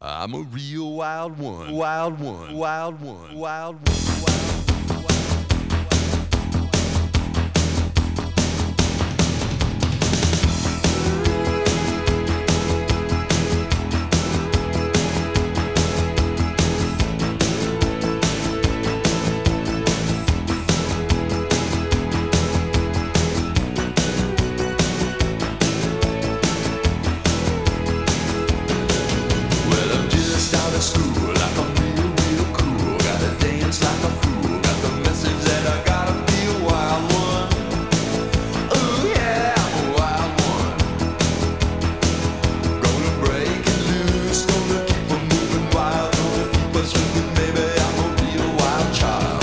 I'm a real wild one, wild one, wild one, wild one, wild one. School, like I'm real, real cool. Gotta dance like a fool. Got the message that I gotta be a wild one. Ooh yeah, I'm a wild one. Gonna break it loose. Gonna keep on moving wild. Gonna keep on swinging, baby. I'm a real wild child.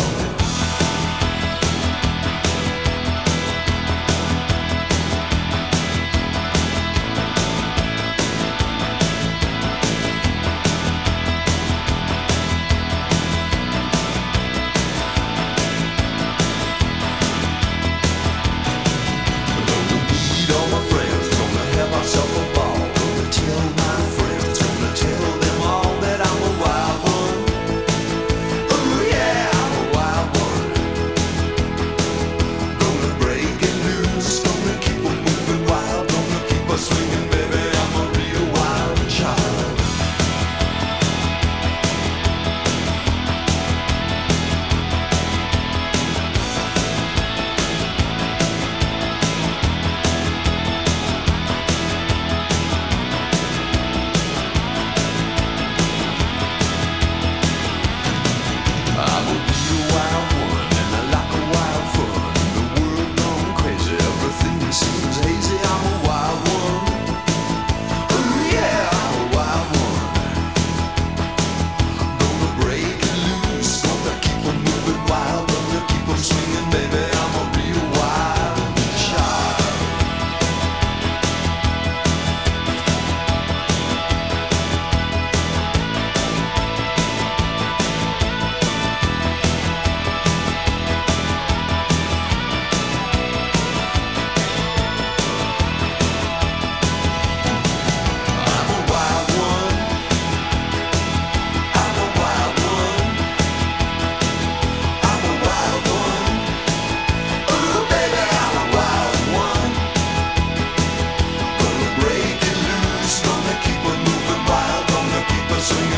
Swing